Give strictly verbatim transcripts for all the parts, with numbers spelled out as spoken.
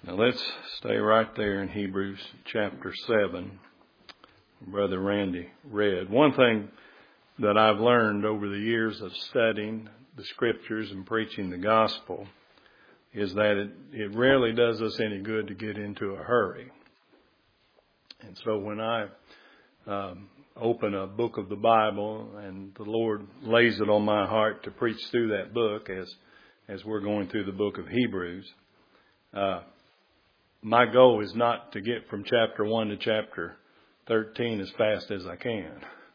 Now let's stay right there in Hebrews chapter seven. Brother Randy read. One thing that I've learned over the years of studying the scriptures and preaching the gospel is that it, it rarely does us any good to get into a hurry. And so when I um, open a book of the Bible and the Lord lays it on my heart to preach through that book as as we're going through the book of Hebrews, uh, my goal is not to get from chapter one to chapter thirteen as fast as I can.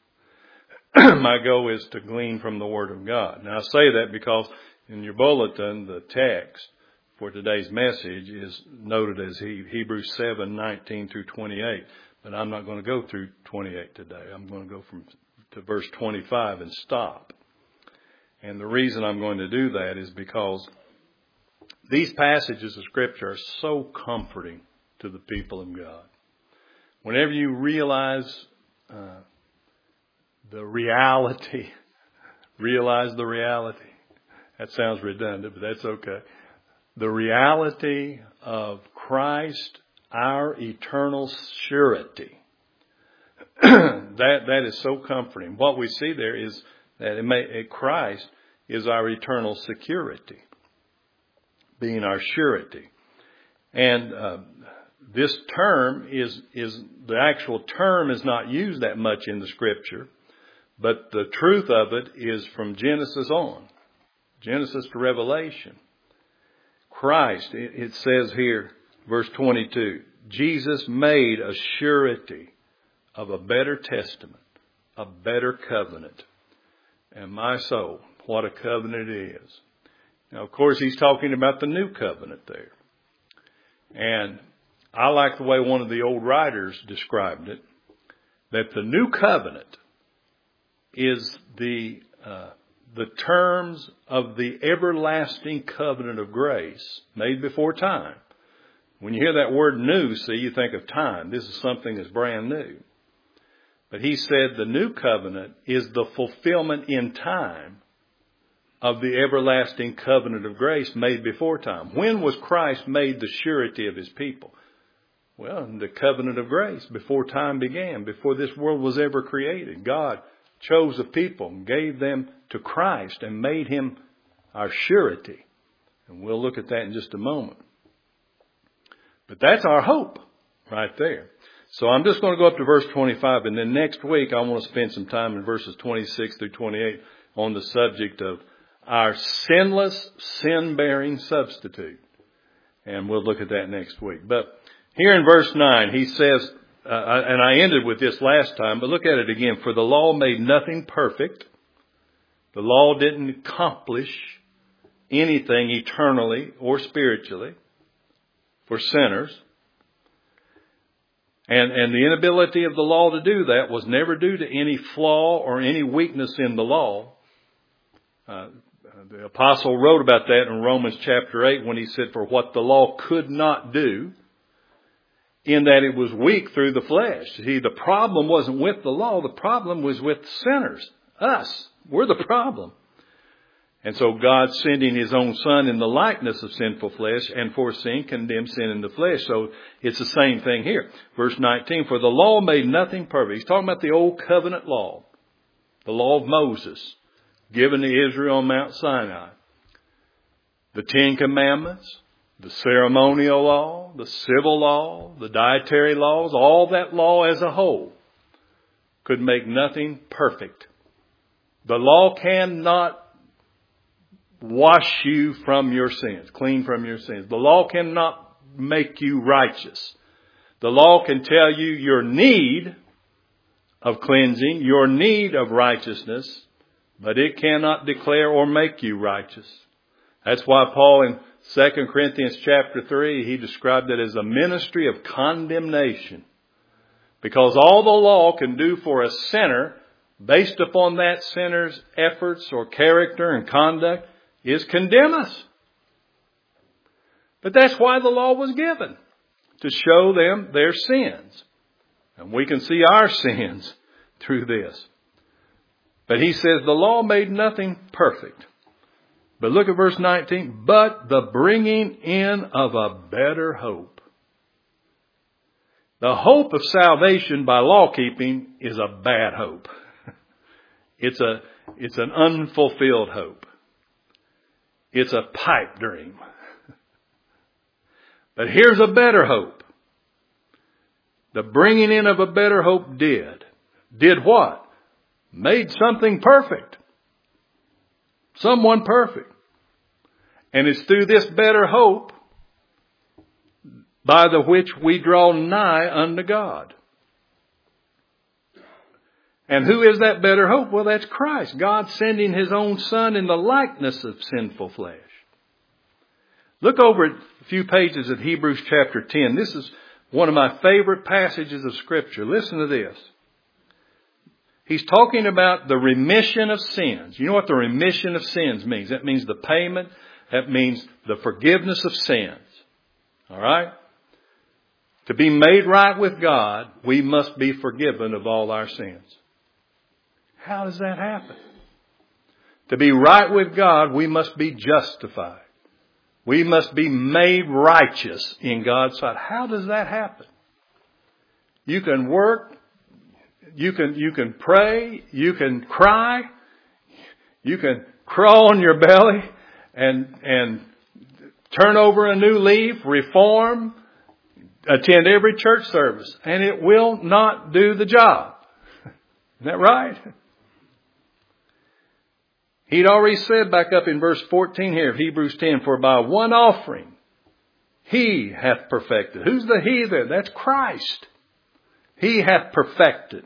My goal is to glean from the Word of God. Now I say that because in your bulletin, the text for today's message is noted as Hebrews seven, nineteen through twenty-eight. But I'm not going to go through twenty-eight today. I'm going to go from to verse twenty-five and stop. And the reason I'm going to do that is because these passages of Scripture are so comforting to the people of God. Whenever you realize uh, the reality, realize the reality. That sounds redundant, but that's okay. The reality of Christ, our eternal surety. that that is so comforting. What we see there is that it may, Christ is our eternal security, being our surety. And uh, this term is is the actual term is not used that much in the Scripture, but the truth of it is from Genesis on, Genesis to Revelation. Christ, it, it says here, verse twenty-two, Jesus made a surety of a better testament, a better covenant. And my soul, what a covenant it is. Now, of course, he's talking about the new covenant there. And I like the way one of the old writers described it, that the new covenant is the uh, the terms of the everlasting covenant of grace made before time. When you hear that word new, see, you think of time. This is something that's brand new. But he said the new covenant is the fulfillment in time of the everlasting covenant of grace made before time. When was Christ made the surety of his people? Well, in the covenant of grace, before time began, before this world was ever created. God chose a people and gave them to Christ and made him our surety. And we'll look at that in just a moment. But that's our hope right there. So I'm just going to go up to verse twenty-five, and then next week I want to spend some time in verses twenty-six through twenty-eight on the subject of our sinless, sin-bearing substitute. And we'll look at that next week. But here in verse nine, he says, uh, and I ended with this last time, but look at it again. For the law made nothing perfect. The law didn't accomplish anything eternally or spiritually for sinners. And, and the inability of the law to do that was never due to any flaw or any weakness in the law. Uh, the apostle wrote about that in Romans chapter eight when he said, for what the law could not do, in that it was weak through the flesh. See, the problem wasn't with the law. The problem was with sinners. Us. We're the problem. And so God, sending his own Son in the likeness of sinful flesh and for sin, condemned sin in the flesh. So it's the same thing here. Verse nineteen, for the law made nothing perfect. He's talking about the old covenant law. The law of Moses, given to Israel on Mount Sinai. The Ten Commandments, the ceremonial law, the civil law, the dietary laws, all that law as a whole could make nothing perfect. The law cannot wash you from your sins, clean from your sins. The law cannot make you righteous. The law can tell you your need of cleansing, your need of righteousness, but it cannot declare or make you righteous. That's why Paul in Second Corinthians chapter three, he described it as a ministry of condemnation. Because all the law can do for a sinner, based upon that sinner's efforts or character and conduct, is condemn us. But that's why the law was given, to show them their sins. And we can see our sins through this. But he says the law made nothing perfect. But look at verse nineteen. But the bringing in of a better hope. The hope of salvation by law keeping is a bad hope. It's a, it's an unfulfilled hope. It's a pipe dream. But here's a better hope. The bringing in of a better hope did. Did what? Made something perfect. Someone perfect. And it's through this better hope by the which we draw nigh unto God. And who is that better hope? Well, that's Christ. God sending His own Son in the likeness of sinful flesh. Look over at a few pages of Hebrews chapter ten. This is one of my favorite passages of Scripture. Listen to this. He's talking about the remission of sins. You know what the remission of sins means? That means the payment. That means the forgiveness of sins. All right? To be made right with God, we must be forgiven of all our sins. How does that happen? To be right with God, we must be justified. We must be made righteous in God's sight. How does that happen? You can work, you can, you can pray, you can cry, you can crawl on your belly and, and turn over a new leaf, reform, attend every church service, and it will not do the job. Isn't that right? He'd already said back up in verse fourteen here of Hebrews ten, for by one offering He hath perfected. Who's the He there? That's Christ. He hath perfected.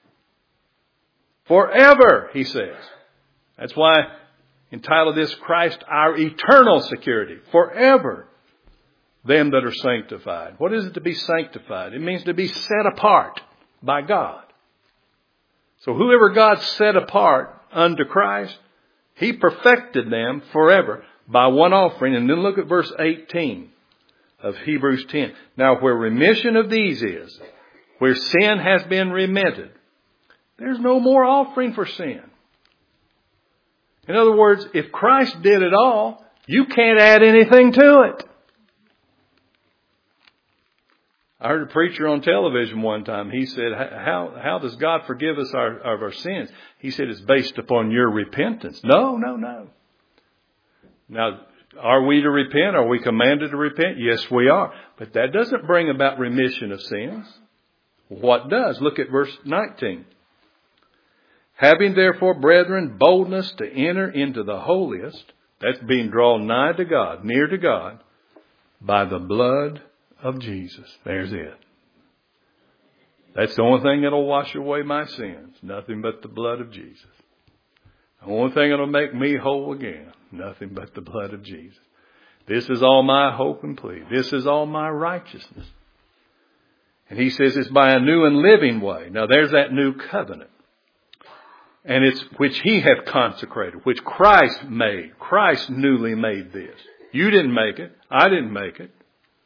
Forever, He says. That's why entitled this Christ our eternal security. Forever. Them that are sanctified. What is it to be sanctified? It means to be set apart by God. So whoever God set apart unto Christ, He perfected them forever by one offering. And then look at verse eighteen of Hebrews ten. Now where remission of these is, where sin has been remitted, there's no more offering for sin. In other words, if Christ did it all, you can't add anything to it. I heard a preacher on television one time. He said, how, how does God forgive us our, of our sins? He said, it's based upon your repentance. No, no, no. Now, are we to repent? Are we commanded to repent? Yes, we are. But that doesn't bring about remission of sins. What does? Look at verse nineteen. Having therefore, brethren, boldness to enter into the holiest, that's being drawn nigh to God, near to God, by the blood of Jesus. There's it. That's the only thing that'll wash away my sins. Nothing but the blood of Jesus. The only thing that'll make me whole again. Nothing but the blood of Jesus. This is all my hope and plea. This is all my righteousness. And He says it's by a new and living way. Now there's that new covenant. And it's which He hath consecrated, which Christ made. Christ newly made this. You didn't make it. I didn't make it.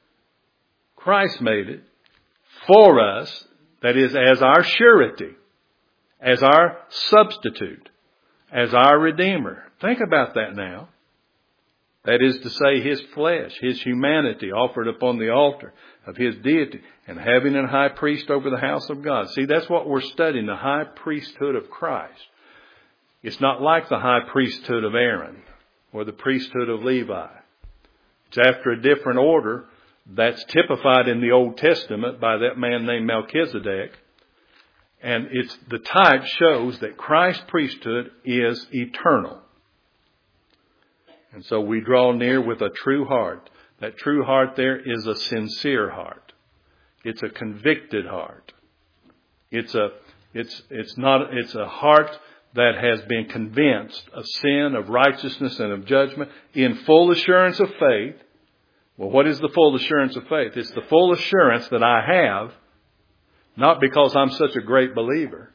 Christ made it for us, that is, as our surety, as our substitute, as our Redeemer. Think about that now. That is to say, His flesh, His humanity offered upon the altar of His deity, and having a high priest over the house of God. See, that's what we're studying, the high priesthood of Christ. It's not like the high priesthood of Aaron or the priesthood of Levi. It's after a different order. That's typified in the Old Testament by that man named Melchizedek. And it's the type shows that Christ's priesthood is eternal. And so we draw near with a true heart. That true heart there is a sincere heart. It's a convicted heart. It's a, it's, it's not, it's a heart that has been convinced of sin, of righteousness, and of judgment in full assurance of faith. Well, what is the full assurance of faith? It's the full assurance that I have, not because I'm such a great believer.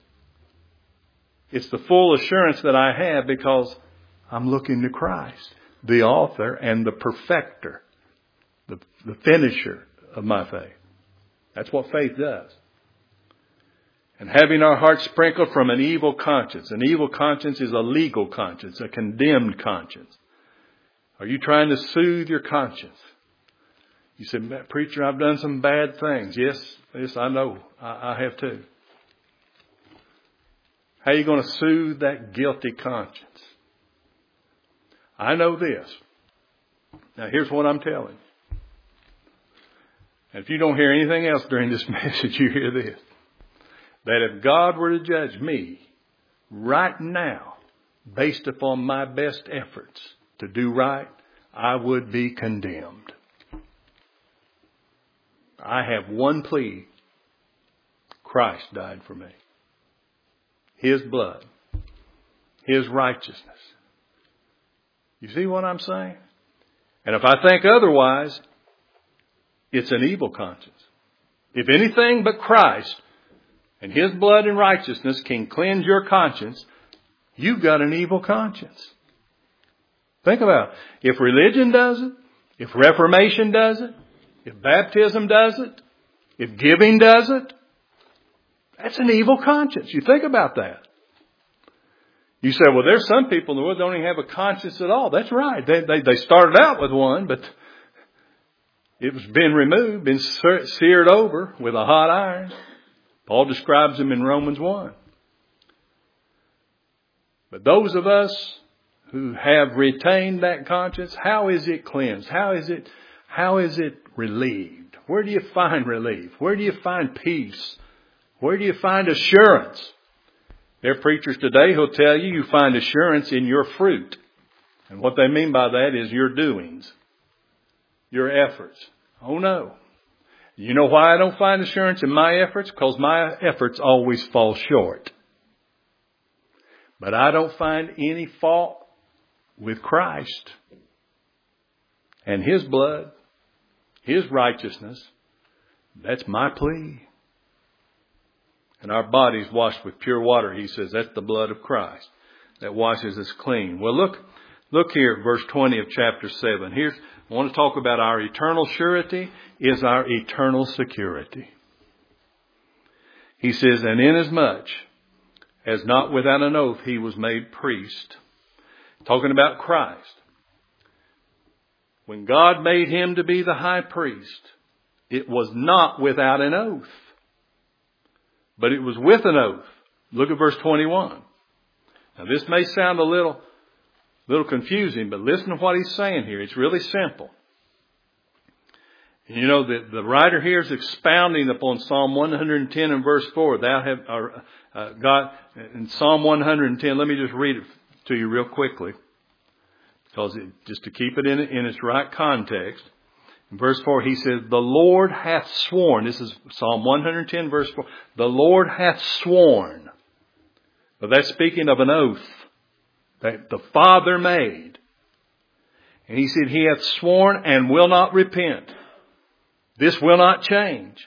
It's the full assurance that I have because I'm looking to Christ, the author and the perfecter, the, the finisher of my faith. That's what faith does. And having our hearts sprinkled from an evil conscience. An evil conscience is a legal conscience, a condemned conscience. Are you trying to soothe your conscience? You said, preacher, I've done some bad things. Yes, yes, I know. I, I have too. How are you going to soothe that guilty conscience? I know this. Now here's what I'm telling you. And if you don't hear anything else during this message, you hear this. That if God were to judge me right now, based upon my best efforts to do right, I would be condemned. I have one plea. Christ died for me. His blood. His righteousness. You see what I'm saying? And if I think otherwise, it's an evil conscience. If anything but Christ and His blood and righteousness can cleanse your conscience, you've got an evil conscience. Think about it. If religion does it, if Reformation does it, if baptism does it, if giving does it, that's an evil conscience. You think about that. You say, well, there's some people in the world that don't even have a conscience at all. That's right. They, they, they started out with one, but it was been removed, been seared over with a hot iron. Paul describes them in Romans one. But those of us who have retained that conscience, how is it cleansed? How is it, how is it relieved? Where do you find relief? Where do you find peace? Where do you find assurance? There are preachers today who'll tell you you find assurance in your fruit. And what they mean by that is your doings, your efforts. Oh no. You know why I don't find assurance in my efforts? Because my efforts always fall short. But I don't find any fault with Christ and His blood, His righteousness. That's my plea. And our bodies washed with pure water, he says, that's the blood of Christ that washes us clean. Well, look, look here at verse twenty of chapter seven. Here's, I want to talk about our eternal surety is our eternal security. He says, and inasmuch as not without an oath he was made priest. Talking about Christ. When God made him to be the high priest, it was not without an oath. But it was with an oath. Look at verse twenty-one. Now this may sound a little, little confusing, but listen to what he's saying here. It's really simple. You know, the, the writer here is expounding upon Psalm one hundred ten and verse four. Thou have, or, uh, God, in Psalm one hundred ten, let me just read it to you real quickly. Because it, just to keep it in, in its right context. In verse four, he says, the Lord hath sworn. This is Psalm one hundred ten, verse four. The Lord hath sworn. But that's speaking of an oath that the Father made. And he said, he hath sworn and will not repent. This will not change.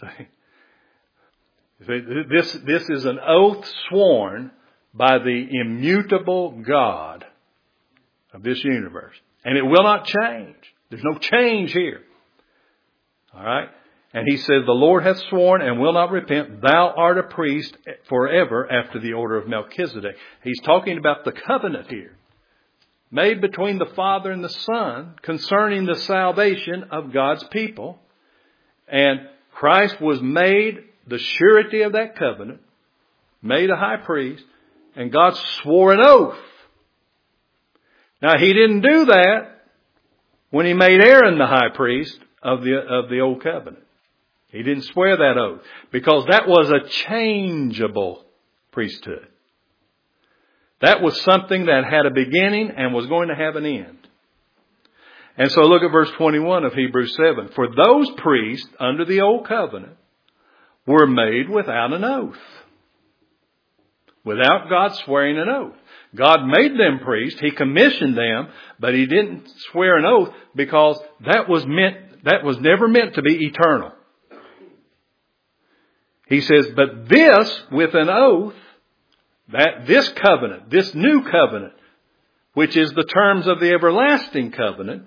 This, this is an oath sworn by the immutable God of this universe. And it will not change. There's no change here. All right. And he says, the Lord hath sworn and will not repent. Thou art a priest forever after the order of Melchizedek. He's talking about the covenant here made between the Father and the Son concerning the salvation of God's people. And Christ was made the surety of that covenant, made a high priest, and God swore an oath. Now, he didn't do that when he made Aaron the high priest of the, of the old covenant. He didn't swear that oath because that was a changeable priesthood. That was something that had a beginning and was going to have an end. And so look at verse twenty-one of Hebrews seven. For those priests under the old covenant were made without an oath. Without God swearing an oath. God made them priests. He commissioned them, but he didn't swear an oath because that was meant, that was never meant to be eternal. He says, but this with an oath, that this covenant, this new covenant, which is the terms of the everlasting covenant,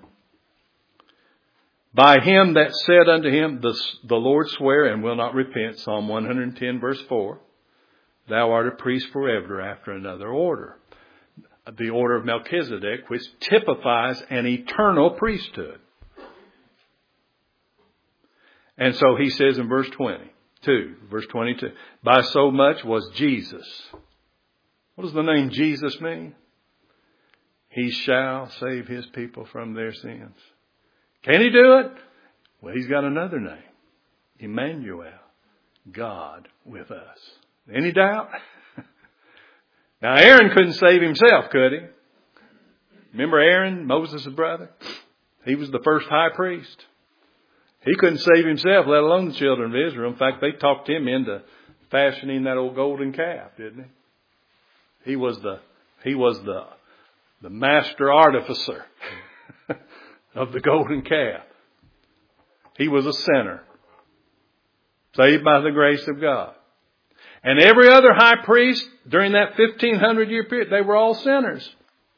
by him that said unto him, the, the Lord swear and will not repent, Psalm one hundred ten verse four, thou art a priest forever after another order. the order of Melchizedek, which typifies an eternal priesthood. And so he says in verse twenty-two, verse twenty-two, by so much was Jesus. What does the name Jesus mean? He shall save his people from their sins. Can he do it? Well, he's got another name. Emmanuel. God with us. Any doubt? Now, Aaron couldn't save himself, could he? Remember Aaron, Moses' brother? He was the first high priest. He couldn't save himself, let alone the children of Israel. In fact, they talked him into fashioning that old golden calf, didn't he? He was the, he was the, the master artificer of the golden calf. He was a sinner, saved by the grace of God. And every other high priest during that fifteen hundred year period, they were all sinners.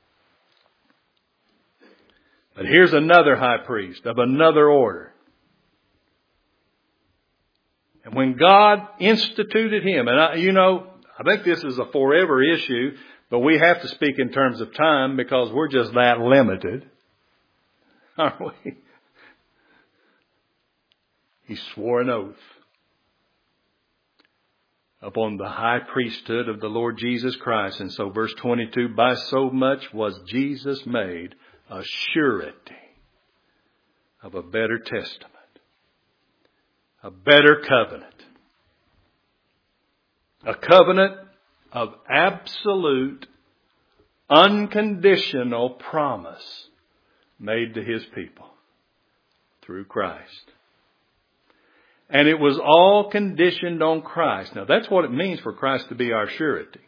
But here's another high priest of another order. And when God instituted him, and I, you know, I think this is a forever issue, but we have to speak in terms of time because we're just that limited. Aren't we? He swore an oath upon the high priesthood of the Lord Jesus Christ. And so verse twenty-two, by so much was Jesus made a surety of a better testament, a better covenant, a covenant of absolute, unconditional promise made to his people through Christ. And it was all conditioned on Christ. Now that's what it means for Christ to be our surety.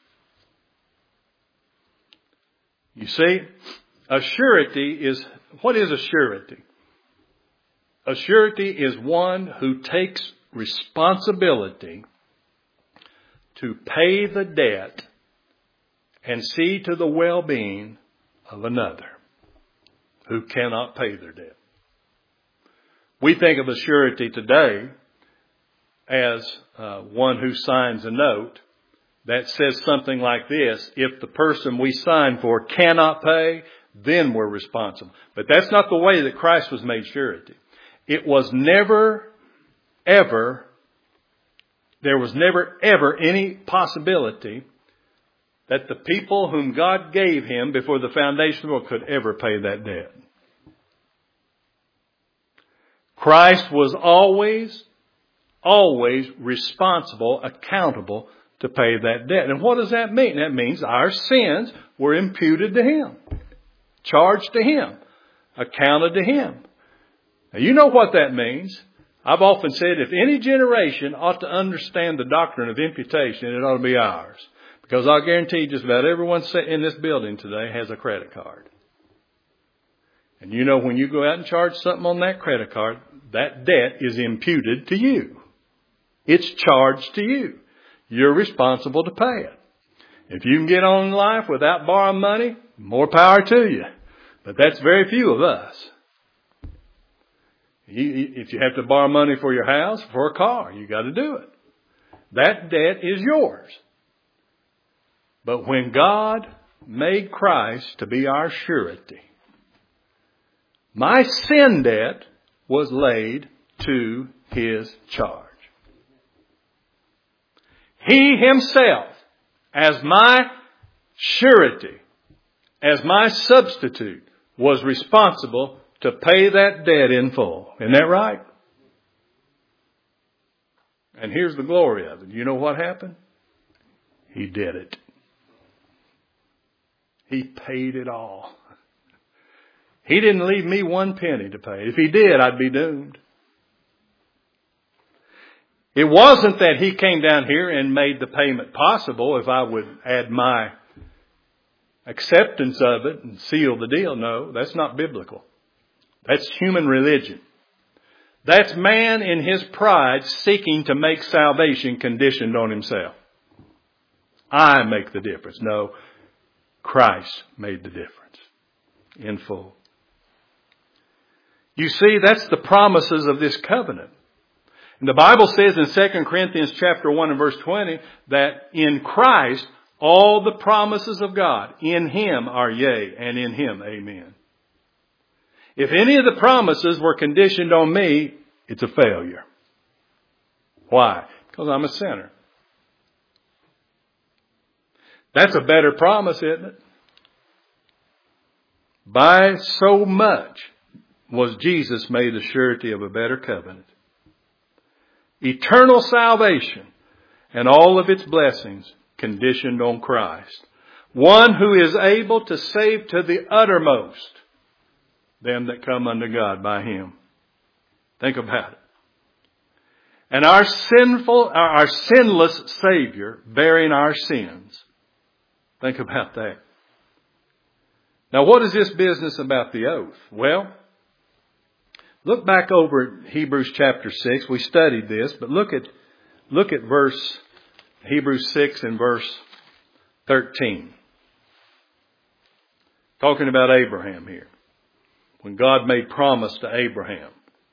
You see, a surety is, what is a surety? A surety is one who takes responsibility to pay the debt and see to the well-being of another who cannot pay their debt. We think of a surety today as uh, one who signs a note that says something like this: if the person we sign for cannot pay, then we're responsible. But that's not the way that Christ was made surety. It was never, ever, there was never, ever any possibility that the people whom God gave him before the foundation of the world could ever pay that debt. Christ was always, always responsible, accountable to pay that debt. And what does that mean? That means our sins were imputed to him, charged to him, accounted to him. Now, you know what that means. I've often said if any generation ought to understand the doctrine of imputation, it ought to be ours. Because I'll guarantee you just about everyone in this building today has a credit card. And you know, when you go out and charge something on that credit card, that debt is imputed to you. It's charged to you. You're responsible to pay it. If you can get on in life without borrowing money, more power to you. But that's very few of us. You, if you have to borrow money for your house, for a car, you got to do it. That debt is yours. But when God made Christ to be our surety, my sin debt was laid to his charge. He himself, as my surety, as my substitute, was responsible to pay that debt in full. Isn't that right? And here's the glory of it. You know what happened? He did it. He paid it all. He didn't leave me one penny to pay. If he did, I'd be doomed. It wasn't that he came down here and made the payment possible if I would add my acceptance of it and seal the deal. No, that's not biblical. That's human religion. That's man in his pride seeking to make salvation conditioned on himself. I make the difference. No, Christ made the difference in full. You see, that's the promises of this covenant. And the Bible says in Second Corinthians chapter one and verse twenty that in Christ All the promises of God in Him are yea, and in Him amen. If any of the promises were conditioned on me, it's a failure. Why? Because I'm a sinner. That's a better promise, isn't it? By so much was Jesus made a surety of a better covenant. Eternal salvation and all of its blessings conditioned on Christ. One who is able to save to the uttermost them that come unto God by Him. Think about it. And our sinful, our sinless Savior bearing our sins. Think about that. Now, what is this business about the oath? Well, look back over at Hebrews chapter six. We studied this, but look at, look at verse, Hebrews six and verse thirteen. Talking about Abraham here. When God made promise to Abraham.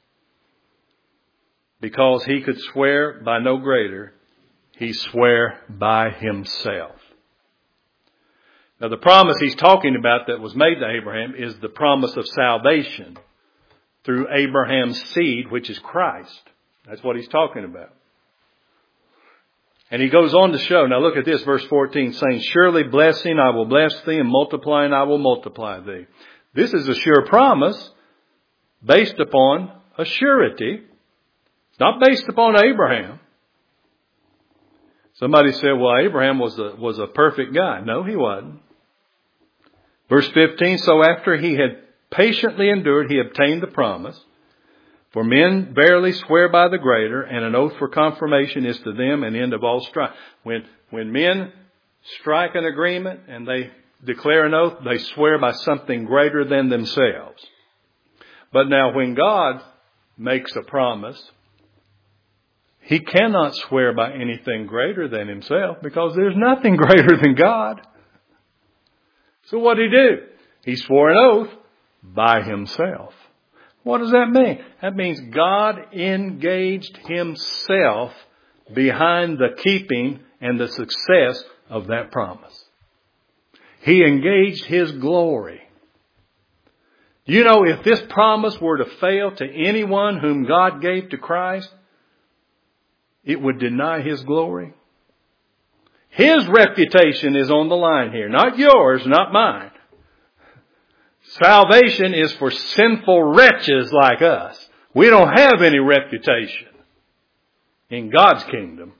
Because he could swear by no greater, he swore by himself. Now the promise he's talking about that was made to Abraham is the promise of salvation through Abraham's seed, which is Christ. That's what he's talking about. And he goes on to show, now look at this, verse fourteen, saying, surely blessing I will bless thee, and multiplying I will multiply thee. This is a sure promise based upon a surety. It's not based upon Abraham. Somebody said, well, Abraham was a, was a perfect guy. No, he wasn't. Verse fifteen, so after he had patiently endured, he obtained the promise. For men verily swear by the greater, and an oath for confirmation is to them an end of all strife. When, when men strike an agreement and they declare an oath, they swear by something greater than themselves. But now when God makes a promise, He cannot swear by anything greater than Himself because there's nothing greater than God. So what did He do? He swore an oath by Himself. What does that mean? That means God engaged Himself behind the keeping and the success of that promise. He engaged His glory. You know, if this promise were to fail to anyone whom God gave to Christ, it would deny His glory. His reputation is on the line here. Not yours, not mine. Salvation is for sinful wretches like us. We don't have any reputation in God's kingdom.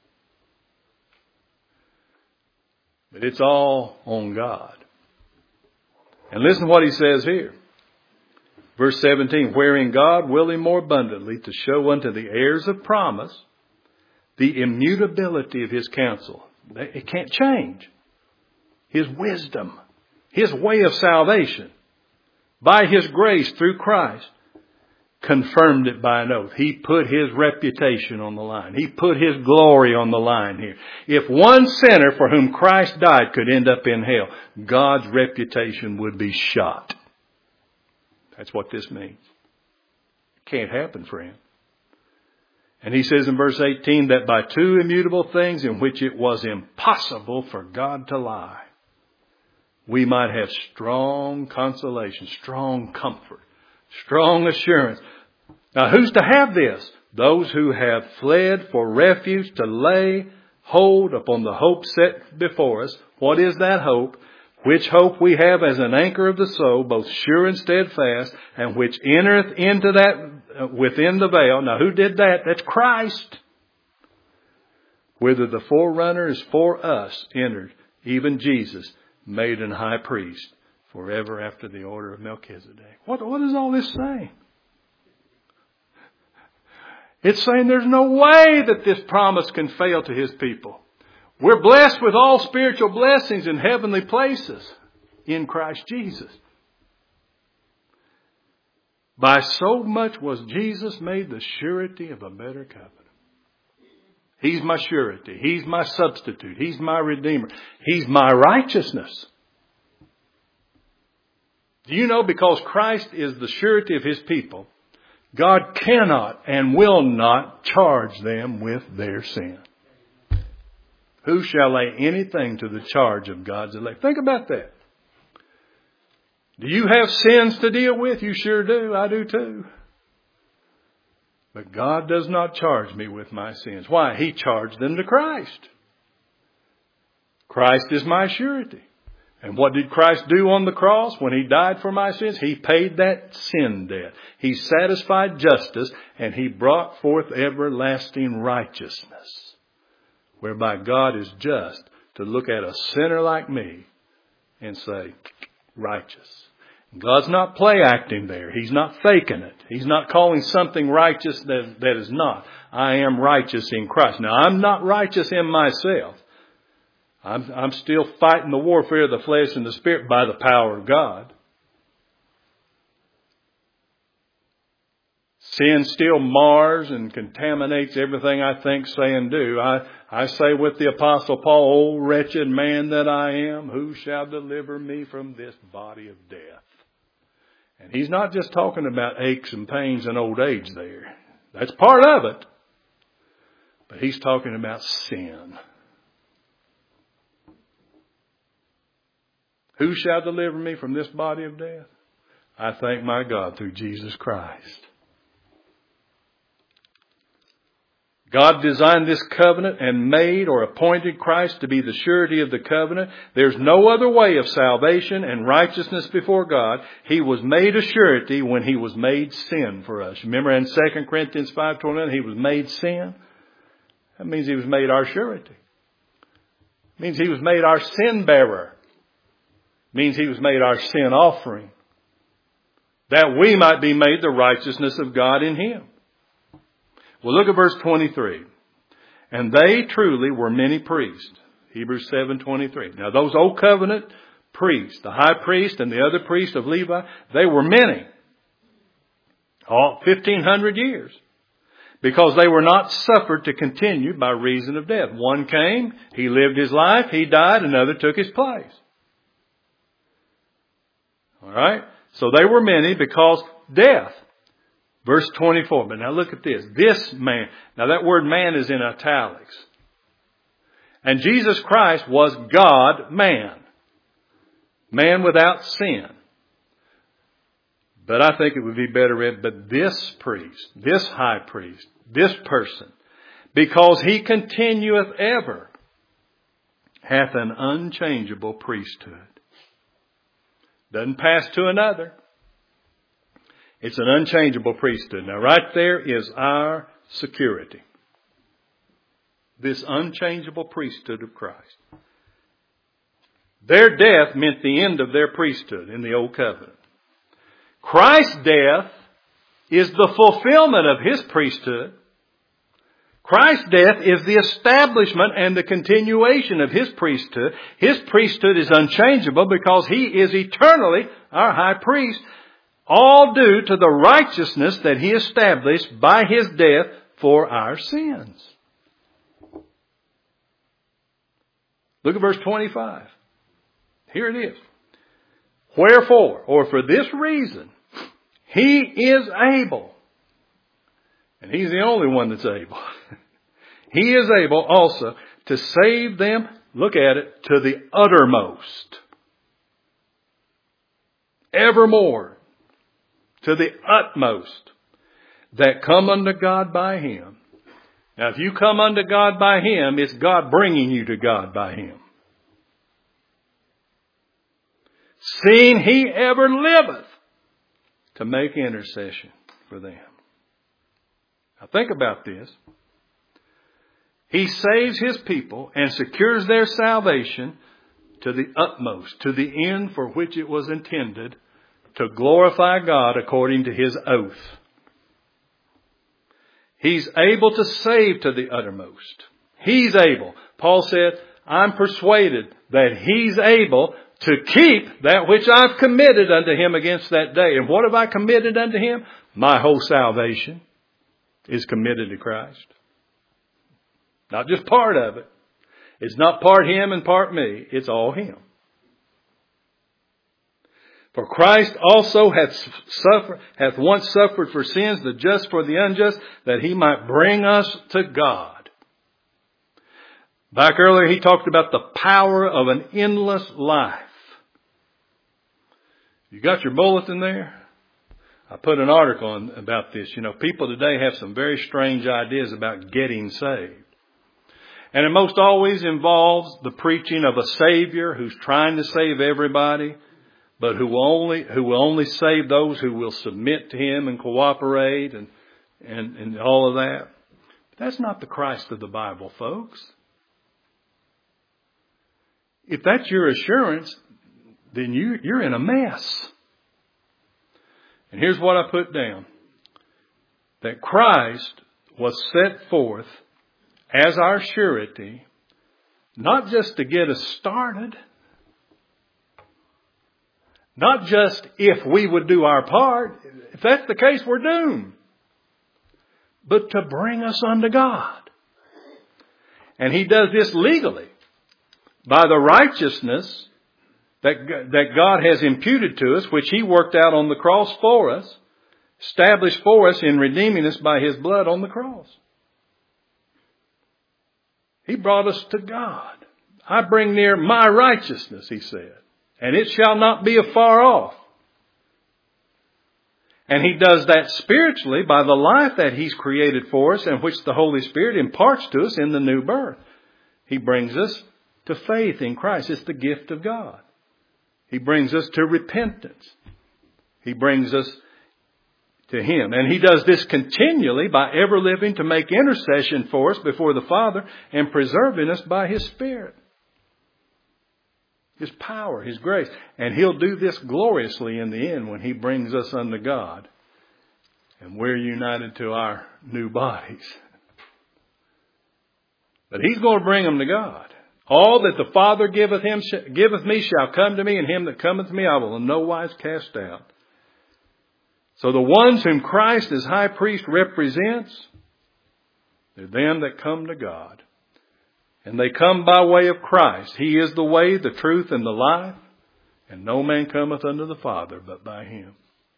But it's all on God. And listen to what He says here. Verse seventeen, wherein God willing more abundantly to show unto the heirs of promise the immutability of His counsel. It can't change. His wisdom. His way of salvation. By His grace through Christ. Confirmed it by an oath. He put His reputation on the line. He put His glory on the line here. If one sinner for whom Christ died could end up in hell, God's reputation would be shot. That's what this means. It can't happen, friend. And He says in verse eighteen that by two immutable things in which it was impossible for God to lie, we might have strong consolation, strong comfort, strong assurance. Now who's to have this? Those who have fled for refuge to lay hold upon the hope set before us. What is that hope? Which hope we have as an anchor of the soul, both sure and steadfast, and which entereth into that uh, within the veil. Now who did that? That's Christ. Whither the forerunner is for us entered, even Jesus, made an high priest forever after the order of Melchizedek. What, what is all this saying? It's saying there's no way that this promise can fail to His people. We're blessed with all spiritual blessings in heavenly places in Christ Jesus. By so much was Jesus made the surety of a better covenant. He's my surety. He's my substitute. He's my redeemer. He's my righteousness. Do you know, because Christ is the surety of His people, God cannot and will not charge them with their sin. Who shall lay anything to the charge of God's elect? Think about that. Do you have sins to deal with? You sure do. I do too. But God does not charge me with my sins. Why? He charged them to Christ. Christ is my surety. And what did Christ do on the cross when He died for my sins? He paid that sin debt. He satisfied justice, and He brought forth everlasting righteousness, whereby God is just to look at a sinner like me and say, righteous. God's not play acting there. He's not faking it. He's not calling something righteous that, that is not. I am righteous in Christ. Now, I'm not righteous in myself. I'm, I'm still fighting the warfare of the flesh and the spirit by the power of God. Sin still mars and contaminates everything I think, say, and do. I, I say with the Apostle Paul, "O wretched man that I am, who shall deliver me from this body of death?" And he's not just talking about aches and pains and old age there. That's part of it. But he's talking about sin. Who shall deliver me from this body of death? I thank my God through Jesus Christ. God designed this covenant and made or appointed Christ to be the surety of the covenant. There's no other way of salvation and righteousness before God. He was made a surety when He was made sin for us. Remember in Second Corinthians five twenty-nine, He was made sin. That means He was made our surety. It means He was made our sin bearer. It means He was made our sin offering, that we might be made the righteousness of God in Him. Well, look at verse twenty-three. And they truly were many priests. Hebrews seven twenty-three. Now those old covenant priests, the high priest and the other priest of Levi, they were many. All fifteen hundred years. Because they were not suffered to continue by reason of death. One came, he lived his life, he died, another took his place. All right? So they were many because death. Verse twenty-four. But now look at this. This man. Now that word man is in italics. And Jesus Christ was God man. Man without sin. But I think it would be better read, but this priest, this high priest, this person, because he continueth ever, hath an unchangeable priesthood. Doesn't pass to another. It's an unchangeable priesthood. Now right there is our security. This unchangeable priesthood of Christ. Their death meant the end of their priesthood in the Old Covenant. Christ's death is the fulfillment of His priesthood. Christ's death is the establishment and the continuation of His priesthood. His priesthood is unchangeable because He is eternally our high priest. All due to the righteousness that He established by His death for our sins. Look at verse twenty-five. Here it is. Wherefore, or for this reason, He is able. And He's the only one that's able. He is able also to save them, look at it, to the uttermost. Evermore. To the utmost. That come unto God by Him. Now if you come unto God by Him, it's God bringing you to God by Him. Seeing He ever liveth to make intercession for them. Now think about this. He saves His people and secures their salvation to the utmost, to the end for which it was intended, to glorify God according to His oath. He's able to save to the uttermost. He's able. Paul said, I'm persuaded that He's able to keep that which I've committed unto Him against that day. And what have I committed unto Him? My whole salvation is committed to Christ. Not just part of it. It's not part Him and part me. It's all Him. For Christ also hath suffered, hath once suffered for sins, the just for the unjust, that He might bring us to God. Back earlier, he talked about the power of an endless life. You got your bulletin there? I put an article on about this. You know, people today have some very strange ideas about getting saved. And it most always involves the preaching of a Savior who's trying to save everybody, but who will only, who will only save those who will submit to Him and cooperate and, and, and all of that. But that's not the Christ of the Bible, folks. If that's your assurance, then you, you're in a mess. And here's what I put down. That Christ was set forth as our surety, not just to get us started, not just if we would do our part. If that's the case, we're doomed. But to bring us unto God. And He does this legally by the righteousness that, that God has imputed to us, which He worked out on the cross for us, established for us in redeeming us by His blood on the cross. He brought us to God. I bring near my righteousness, He said, and it shall not be afar off. And He does that spiritually by the life that He's created for us and which the Holy Spirit imparts to us in the new birth. He brings us to faith in Christ. It's the gift of God. He brings us to repentance. He brings us to Him. And He does this continually by ever living to make intercession for us before the Father and preserving us by His Spirit. His power, His grace. And He'll do this gloriously in the end when He brings us unto God. And we're united to our new bodies. But He's going to bring them to God. All that the Father giveth him, giveth me shall come to me, and him that cometh to me I will in no wise cast out. So the ones whom Christ as high priest represents, they're them that come to God. And they come by way of Christ. He is the way, the truth, and the life. And no man cometh unto the Father but by Him.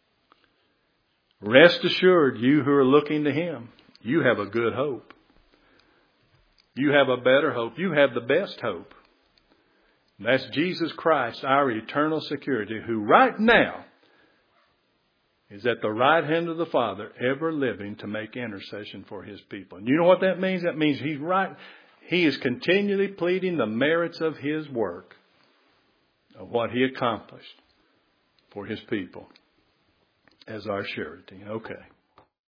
Rest assured, you who are looking to Him, you have a good hope. You have a better hope. You have the best hope. And that's Jesus Christ, our eternal security, who right now is at the right hand of the Father, ever living to make intercession for His people. And you know what that means? That means He's right. He is continually pleading the merits of His work, of what He accomplished for His people as our surety. Okay.